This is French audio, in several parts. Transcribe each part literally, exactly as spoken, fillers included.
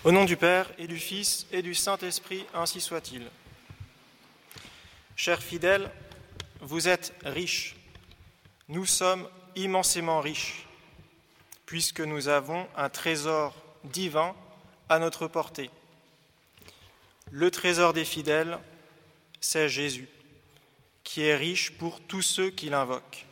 Au nom du Père et du Fils et du Saint-Esprit, ainsi soit-il. Chers fidèles, vous êtes riches. Nous sommes immensément riches, puisque nous avons un trésor divin à notre portée. Le trésor des fidèles, c'est Jésus, qui est riche pour tous ceux qui l'invoquent.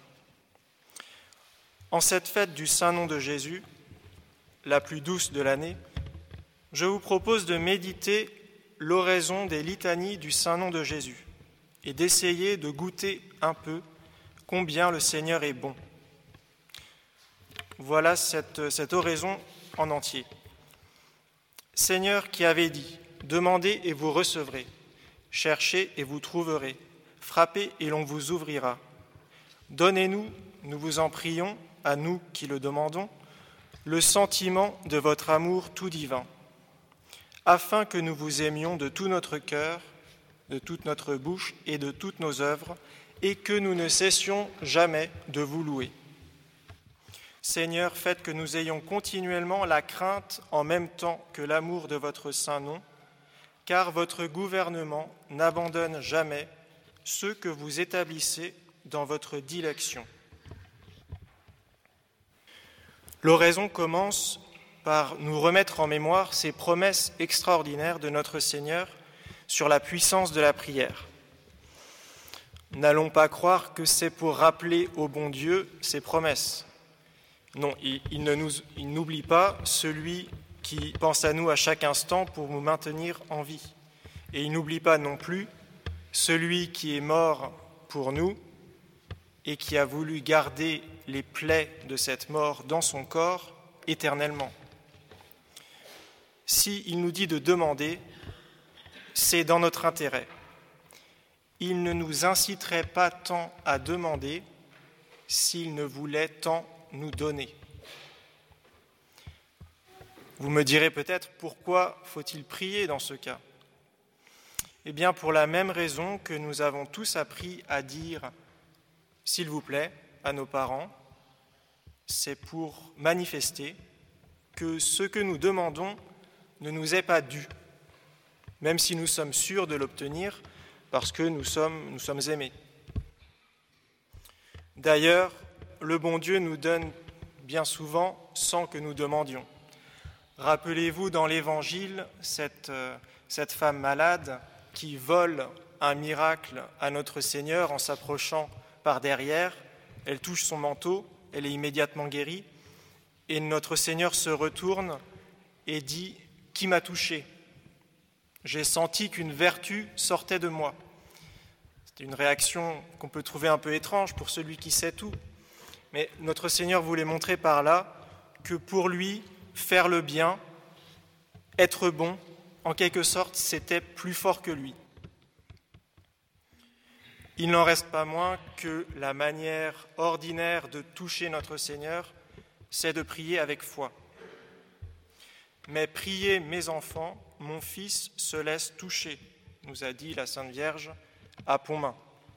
En cette fête du Saint-Nom de Jésus, la plus douce de l'année, je vous propose de méditer l'oraison des litanies du Saint-Nom de Jésus et d'essayer de goûter un peu combien le Seigneur est bon. Voilà cette, cette oraison en entier. Seigneur qui avez dit, demandez et vous recevrez, cherchez et vous trouverez, frappez et l'on vous ouvrira. Donnez-nous, nous vous en prions, à nous qui le demandons, le sentiment de votre amour tout divin, afin que nous vous aimions de tout notre cœur, de toute notre bouche et de toutes nos œuvres, et que nous ne cessions jamais de vous louer. Seigneur, faites que nous ayons continuellement la crainte en même temps que l'amour de votre saint nom, car votre gouvernement n'abandonne jamais ceux que vous établissez dans votre dilection. L'oraison commence par nous remettre en mémoire ces promesses extraordinaires de notre Seigneur sur la puissance de la prière. N'allons pas croire que c'est pour rappeler au bon Dieu ses promesses. Non, il, il, ne nous, il n'oublie pas celui qui pense à nous à chaque instant pour nous maintenir en vie. Et il n'oublie pas non plus celui qui est mort pour nous et qui a voulu garder les plaies de cette mort dans son corps éternellement. S'il nous dit de demander, c'est dans notre intérêt. Il ne nous inciterait pas tant à demander s'il ne voulait tant nous donner. Vous me direz peut-être pourquoi faut-il prier dans ce cas ? Eh bien, pour la même raison que nous avons tous appris à dire « s'il vous plaît » à nos parents, c'est pour manifester que ce que nous demandons ne nous est pas dû, même si nous sommes sûrs de l'obtenir parce que nous sommes, nous sommes aimés. D'ailleurs, le bon Dieu nous donne bien souvent sans que nous demandions. Rappelez-vous dans l'Évangile cette, euh, cette femme malade qui vole un miracle à notre Seigneur en s'approchant par derrière. Elle touche son manteau, elle est immédiatement guérie, et notre Seigneur se retourne et dit « Qui m'a touché ? J'ai senti qu'une vertu sortait de moi. » C'est une réaction qu'on peut trouver un peu étrange pour celui qui sait tout. Mais notre Seigneur voulait montrer par là que pour lui, faire le bien, être bon, en quelque sorte, c'était plus fort que lui. Il n'en reste pas moins que la manière ordinaire de toucher notre Seigneur, c'est de prier avec foi. Mais priez, mes enfants, mon fils se laisse toucher, nous a dit la Sainte Vierge à Pontmain.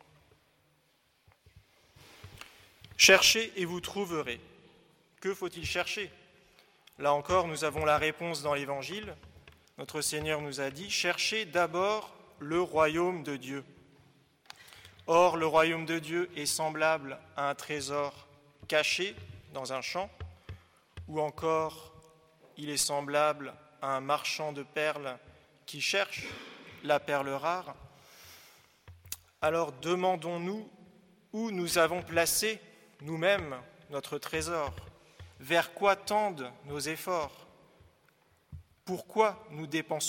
Cherchez et vous trouverez. Que faut-il chercher ? Là encore, nous avons la réponse dans l'Évangile. Notre Seigneur nous a dit « Cherchez d'abord le royaume de Dieu ». Or, le royaume de Dieu est semblable à un trésor caché dans un champ, ou encore il est semblable à un marchand de perles qui cherche la perle rare. Alors demandons-nous où nous avons placé nous-mêmes notre trésor, vers quoi tendent nos efforts, pourquoi nous dépensons-nous ?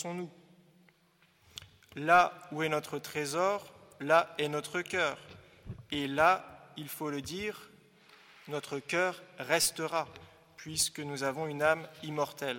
Là où est notre trésor, là est notre cœur. Et là, il faut le dire, notre cœur restera, puisque nous avons une âme immortelle.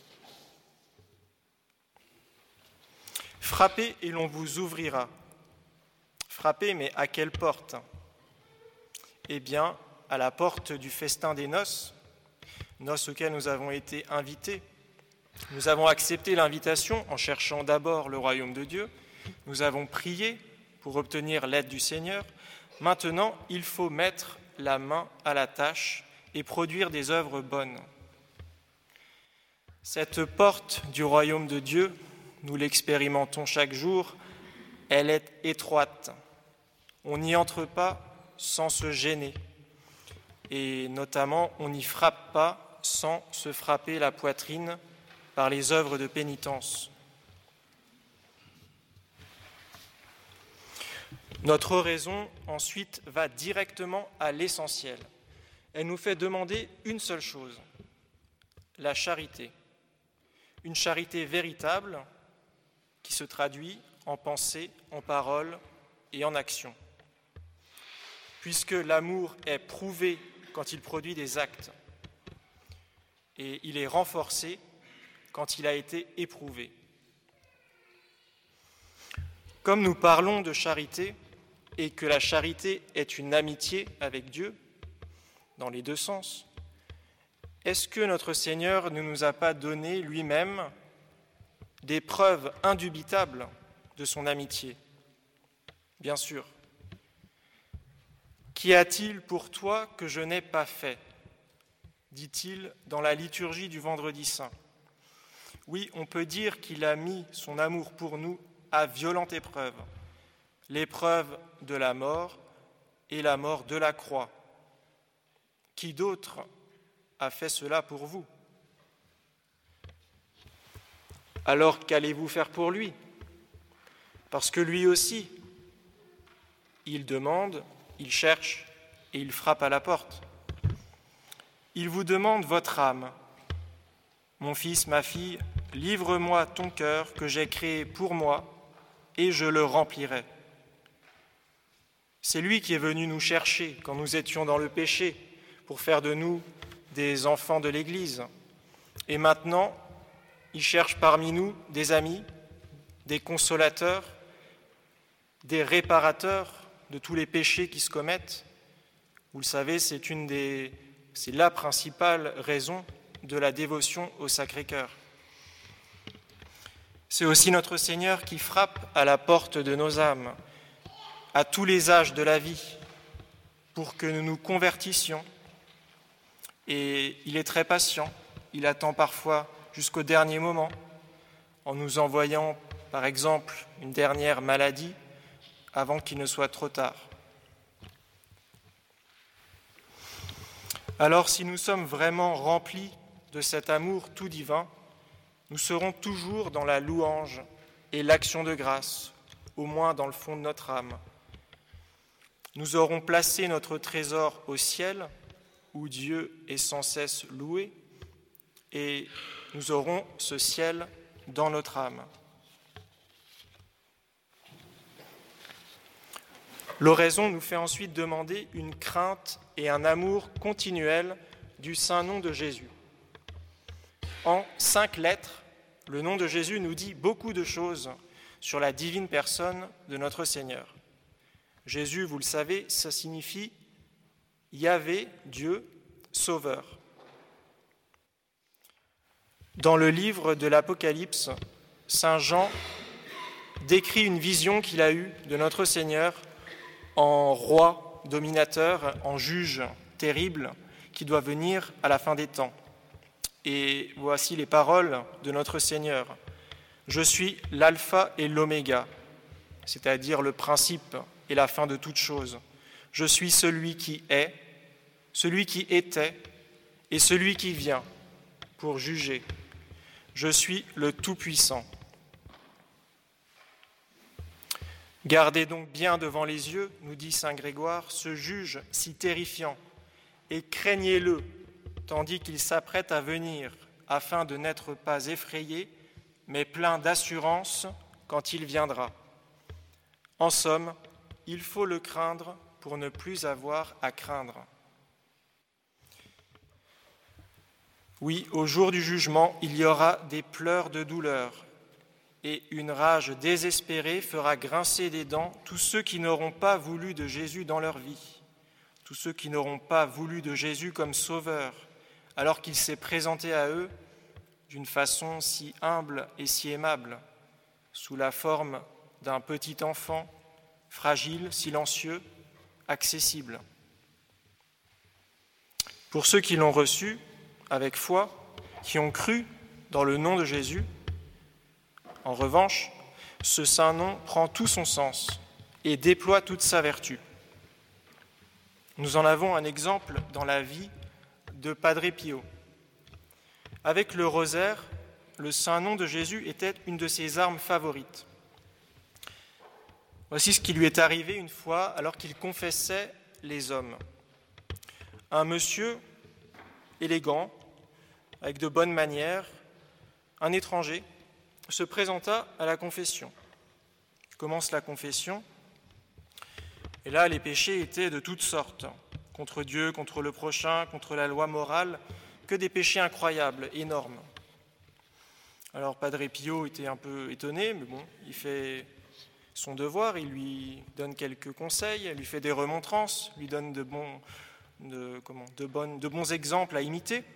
Frappez et l'on vous ouvrira. Frappez, mais à quelle porte ? Eh bien, à la porte du festin des noces, noces auxquelles nous avons été invités. Nous avons accepté l'invitation en cherchant d'abord le royaume de Dieu. Nous avons prié pour obtenir l'aide du Seigneur. Maintenant, il faut mettre la main à la tâche et produire des œuvres bonnes. Cette porte du royaume de Dieu, nous l'expérimentons chaque jour, elle est étroite. On n'y entre pas sans se gêner. Et notamment, on n'y frappe pas sans se frapper la poitrine par les œuvres de pénitence. Notre oraison, ensuite, va directement à l'essentiel. Elle nous fait demander une seule chose, la charité. Une charité véritable qui se traduit en pensée, en parole et en action. Puisque l'amour est prouvé quand il produit des actes et il est renforcé quand il a été éprouvé. Comme nous parlons de charité et que la charité est une amitié avec Dieu, dans les deux sens, est-ce que notre Seigneur ne nous a pas donné lui-même des preuves indubitables de son amitié? Bien sûr. « Qu'y a-t-il pour toi que je n'ai pas fait ?» dit-il dans la liturgie du Vendredi Saint. Oui, on peut dire qu'il a mis son amour pour nous à violente épreuve, l'épreuve de la mort et la mort de la croix. Qui d'autre a fait cela pour vous? Alors qu'allez-vous faire pour lui? Parce que lui aussi, il demande, il cherche et il frappe à la porte. Il vous demande votre âme. Mon fils, ma fille, livre-moi ton cœur que j'ai créé pour moi et je le remplirai. C'est lui qui est venu nous chercher quand nous étions dans le péché pour faire de nous des enfants de l'Église. Et maintenant, il cherche parmi nous des amis, des consolateurs, des réparateurs de tous les péchés qui se commettent. Vous le savez, c'est une des, c'est la principale raison de la dévotion au Sacré-Cœur. C'est aussi notre Seigneur qui frappe à la porte de nos âmes, à tous les âges de la vie, pour que nous nous convertissions. Et il est très patient, il attend parfois jusqu'au dernier moment, en nous envoyant, par exemple, une dernière maladie, avant qu'il ne soit trop tard. Alors, si nous sommes vraiment remplis de cet amour tout divin, nous serons toujours dans la louange et l'action de grâce, au moins dans le fond de notre âme. Nous aurons placé notre trésor au ciel, où Dieu est sans cesse loué, et nous aurons ce ciel dans notre âme. L'oraison nous fait ensuite demander une crainte et un amour continuel du saint nom de Jésus. En cinq lettres, le nom de Jésus nous dit beaucoup de choses sur la divine personne de notre Seigneur. Jésus, vous le savez, ça signifie Yahvé, Dieu, Sauveur. Dans le livre de l'Apocalypse, saint Jean décrit une vision qu'il a eue de notre Seigneur en roi dominateur, en juge terrible qui doit venir à la fin des temps. Et voici les paroles de notre Seigneur. « Je suis l'alpha et l'oméga, c'est-à-dire le principe et la fin de toute chose. Je suis celui qui est, celui qui était et celui qui vient pour juger. Je suis le Tout-Puissant. » Gardez donc bien devant les yeux, nous dit saint Grégoire, ce juge si terrifiant, et craignez-le, tandis qu'il s'apprête à venir, afin de n'être pas effrayé, mais plein d'assurance quand il viendra. En somme, il faut le craindre pour ne plus avoir à craindre. Oui, au jour du jugement, il y aura des pleurs de douleur, et une rage désespérée fera grincer des dents tous ceux qui n'auront pas voulu de Jésus dans leur vie, tous ceux qui n'auront pas voulu de Jésus comme sauveur, alors qu'il s'est présenté à eux d'une façon si humble et si aimable, sous la forme d'un petit enfant, fragile, silencieux, accessible. Pour ceux qui l'ont reçu avec foi, qui ont cru Dans le nom de Jésus, en revanche, ce saint nom prend tout son sens et déploie toute sa vertu. Nous en avons un exemple dans la vie de Padre Pio. Avec le rosaire, le saint nom de Jésus était une de ses armes favorites. Voici ce qui lui est arrivé une fois alors qu'il confessait les hommes. Un monsieur élégant, avec de bonnes manières, un étranger, se présenta à la confession. Il commence la confession, et là les péchés étaient de toutes sortes, contre Dieu, contre le prochain, contre la loi morale, que des péchés incroyables, énormes. Alors Padre Pio était un peu étonné, mais bon, il fait son devoir, il lui donne quelques conseils, il lui fait des remontrances, lui donne de bons, de, comment, de bonnes, de bons exemples à imiter.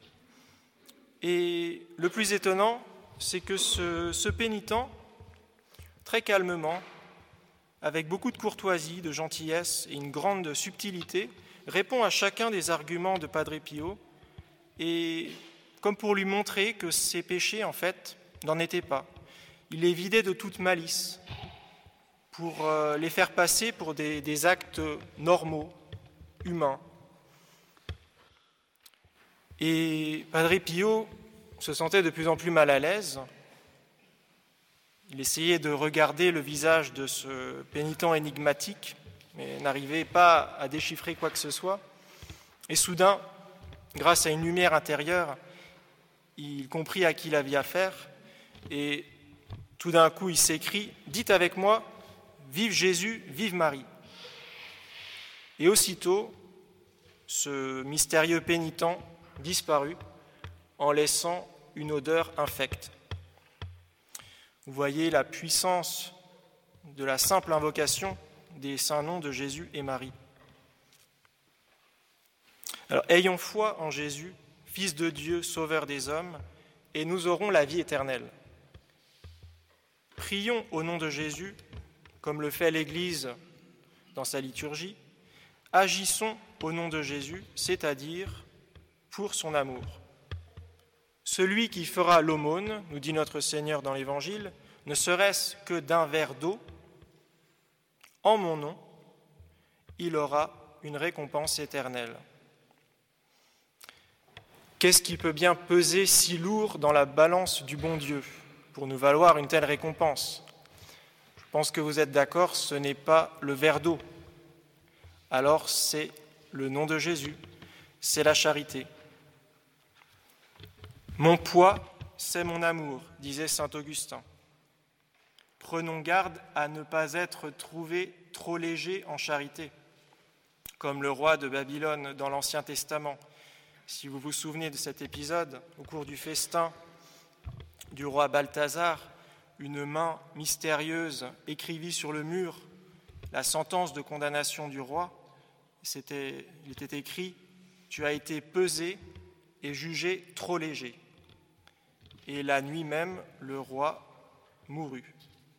Et le plus étonnant, c'est que ce, ce pénitent, très calmement, avec beaucoup de courtoisie, de gentillesse et une grande subtilité, répond à chacun des arguments de Padre Pio, et comme pour lui montrer que ses péchés, en fait, n'en étaient pas. Il les vidait de toute malice, pour euh, les faire passer pour des, des actes normaux, humains. Et Padre Pio se sentait de plus en plus mal à l'aise. Il essayait de regarder le visage de ce pénitent énigmatique, mais n'arrivait pas à déchiffrer quoi que ce soit. Et soudain, grâce à une lumière intérieure, il comprit à qui il avait affaire, et tout d'un coup il s'écrie « Dites avec moi, vive Jésus, vive Marie !» Et aussitôt, ce mystérieux pénitent disparut en laissant une odeur infecte. Vous voyez la puissance de la simple invocation des saints noms de Jésus et Marie. Alors, ayons foi en Jésus, Fils de Dieu, Sauveur des hommes, et nous aurons la vie éternelle. Prions au nom de Jésus, comme le fait l'Église dans sa liturgie. Agissons au nom de Jésus, c'est-à-dire pour son amour. Celui qui fera l'aumône, nous dit notre Seigneur dans l'Évangile, ne serait-ce que d'un verre d'eau, en mon nom, il aura une récompense éternelle. Qu'est-ce qui peut bien peser si lourd dans la balance du bon Dieu pour nous valoir une telle récompense ? Je pense que vous êtes d'accord, ce n'est pas le verre d'eau. Alors c'est le nom de Jésus, c'est la charité. Mon poids, c'est mon amour, disait saint Augustin. Prenons garde à ne pas être trouvés trop légers en charité, comme le roi de Babylone dans l'Ancien Testament. Si vous vous souvenez de cet épisode, au cours du festin du roi Balthazar, une main mystérieuse écrivit sur le mur la sentence de condamnation du roi. C'était, il était écrit « Tu as été pesé et jugé trop léger ». Et la nuit même, le roi mourut.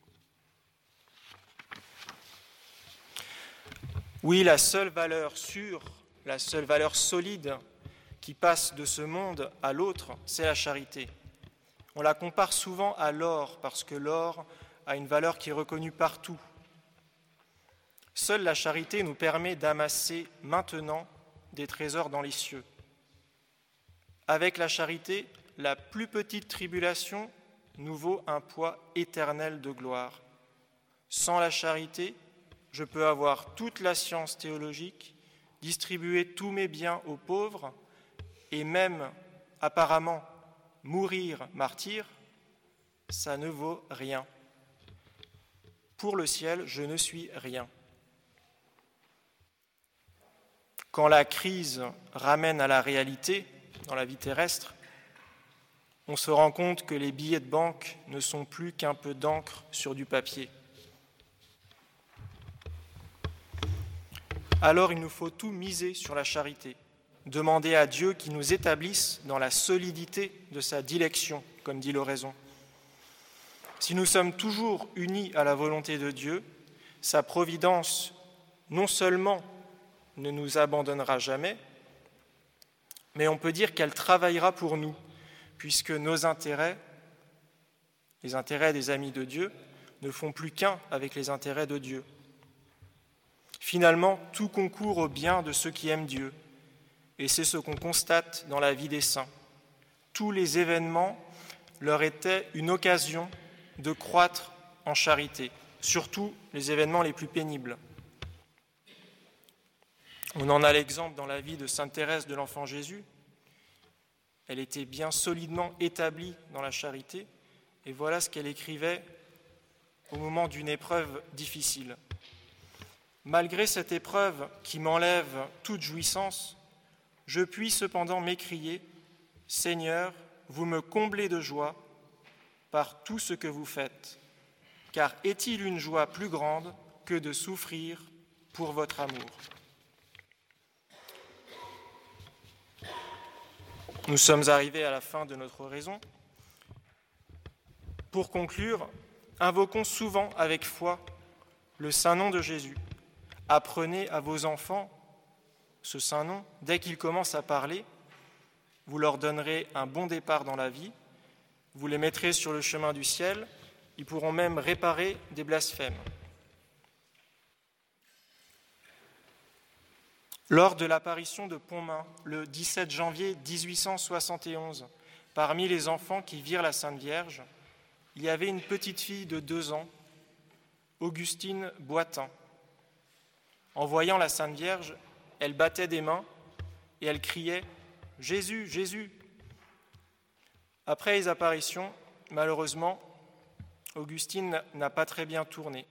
Oui, la seule valeur sûre, la seule valeur solide qui passe de ce monde à l'autre, c'est la charité. On la compare souvent à l'or, parce que l'or a une valeur qui est reconnue partout. Seule la charité nous permet d'amasser maintenant des trésors dans les cieux. Avec la charité, la plus petite tribulation nous vaut un poids éternel de gloire. Sans la charité, je peux avoir toute la science théologique, distribuer tous mes biens aux pauvres et même, apparemment, mourir martyr, ça ne vaut rien. Pour le ciel, je ne suis rien. Quand la crise ramène à la réalité dans la vie terrestre, on se rend compte que les billets de banque ne sont plus qu'un peu d'encre sur du papier. Alors il nous faut tout miser sur la charité, demander à Dieu qu'il nous établisse dans la solidité de sa dilection, comme dit l'oraison. Si nous sommes toujours unis à la volonté de Dieu, sa providence non seulement ne nous abandonnera jamais, mais on peut dire qu'elle travaillera pour nous, puisque nos intérêts, les intérêts des amis de Dieu, ne font plus qu'un avec les intérêts de Dieu. Finalement, tout concourt au bien de ceux qui aiment Dieu, et c'est ce qu'on constate dans la vie des saints. Tous les événements leur étaient une occasion de croître en charité, surtout les événements les plus pénibles. On en a l'exemple dans la vie de sainte Thérèse de l'Enfant Jésus. Elle était bien solidement établie dans la charité, et voilà ce qu'elle écrivait au moment d'une épreuve difficile. Malgré cette épreuve qui m'enlève toute jouissance, je puis cependant m'écrier, « Seigneur, vous me comblez de joie par tout ce que vous faites, car est-il une joie plus grande que de souffrir pour votre amour ?» Nous sommes arrivés à la fin de notre oraison. Pour conclure, invoquons souvent avec foi le saint nom de Jésus. Apprenez à vos enfants ce saint nom. Dès qu'ils commencent à parler, vous leur donnerez un bon départ dans la vie, vous les mettrez sur le chemin du ciel, ils pourront même réparer des blasphèmes. Lors de l'apparition de Pontmain, le dix-sept janvier dix-huit cent soixante et onze, parmi les enfants qui virent la Sainte Vierge, il y avait une petite fille de deux ans, Augustine Boitin. En voyant la Sainte Vierge, elle battait des mains et elle criait « Jésus, Jésus !» Après les apparitions, malheureusement, Augustine n'a pas très bien tourné.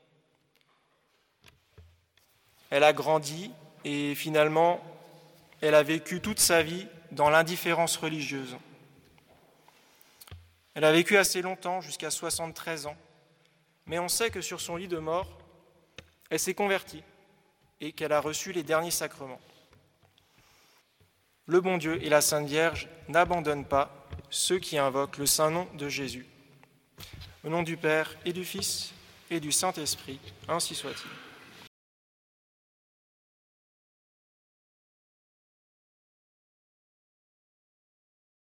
Elle a grandi et finalement, elle a vécu toute sa vie dans l'indifférence religieuse. Elle a vécu assez longtemps, jusqu'à soixante-treize ans, mais on sait que sur son lit de mort, elle s'est convertie et qu'elle a reçu les derniers sacrements. Le bon Dieu et la Sainte Vierge n'abandonnent pas ceux qui invoquent le saint nom de Jésus. Au nom du Père et du Fils et du Saint-Esprit, ainsi soit-il.